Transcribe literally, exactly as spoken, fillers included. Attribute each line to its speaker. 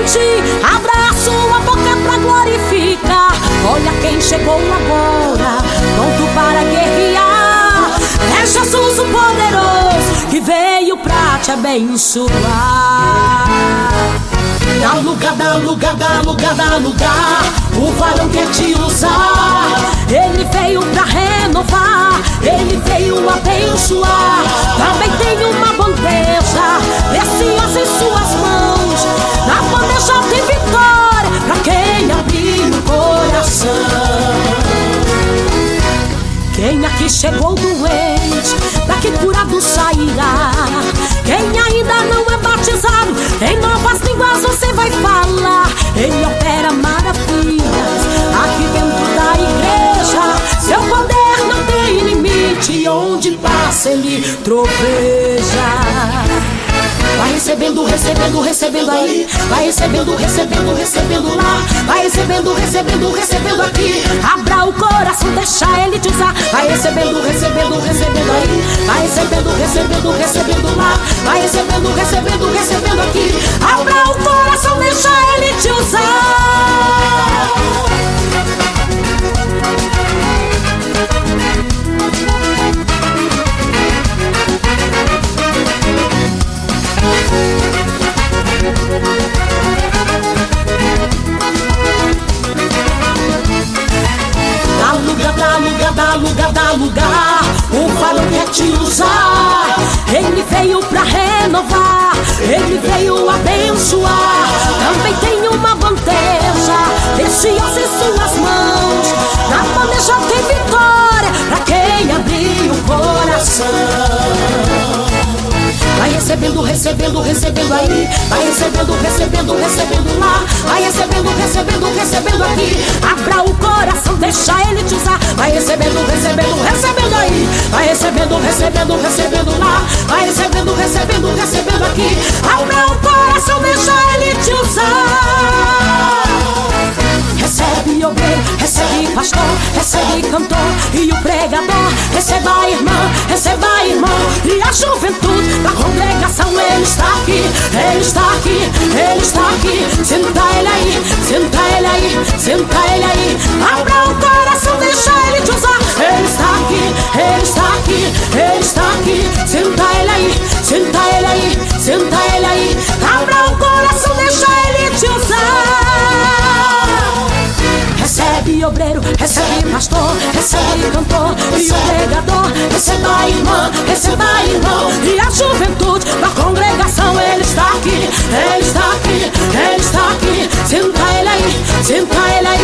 Speaker 1: gente, abra a sua boca pra glorificar. Olha quem chegou agora, pronto para guerrear. É Jesus o poderoso que veio pra te abençoar. Dá lugar, dá lugar, dá lugar, dá lugar. O varão quer te usar. Ele veio pra renovar, ele veio abençoar. Também tem uma bandeja preciosa em suas mãos. Na bandeja tem vitória pra quem abrir o coração. Quem aqui chegou doente, daqui curado sairá. Quem ainda não é batizado, em novas línguas você vai falar. Ele opera maravilhas aqui dentro da igreja. Seu poder não tem limite, onde passa ele troveja. Vai recebendo, recebendo, recebendo aí. Vai recebendo, recebendo, recebendo lá. Vai recebendo, recebendo, recebendo aqui. Abra o coração, deixa ele te usar. Vai recebendo, recebendo, recebendo aí. Vai recebendo, recebendo, recebendo lá. Vai recebendo, recebendo, recebendo aqui. Abra o coração, deixa ele te usar. Dá lugar, dá lugar, dá lugar, dá lugar. O varão quer te usar. Ele veio pra renovar, ele veio abençoar. Também tem uma bandeja preciosa em suas mãos. Na bandeja tem vitória pra quem abrir o coração. Vai recebendo, recebendo, recebendo aí. Vai recebendo, recebendo, recebendo lá. Vai recebendo, recebendo, recebendo aqui. Abra o coração, deixa ele te usar. Vai recebendo, recebendo, recebendo aí. Vai recebendo, recebendo, recebendo lá. Vai recebendo, recebendo, recebendo aqui. Abra o coração, deixa ele te usar. Recebe obreiro, recebe pastor, recebe cantor e o pregador. Receba a irmã, receba a irmã e a juventude da congregação. Ele está aqui, ele está aqui, ele está aqui. Senta ele aí, senta ele aí, senta ele aí. Abra o coração, deixa ele te usar. Ele está aqui, ele está aqui, ele está aqui. Senta ele aí, senta ele aí, senta ele aí. Abra o coração, deixa ele te usar. Recebe obreiro, recebe pastor, recebe cantor e o pregador. Receba a irmã, receba a irmã e a juventude da congregação. Ele está aqui, ele está aqui, ele está aqui. Senta ele aí, senta ele aí.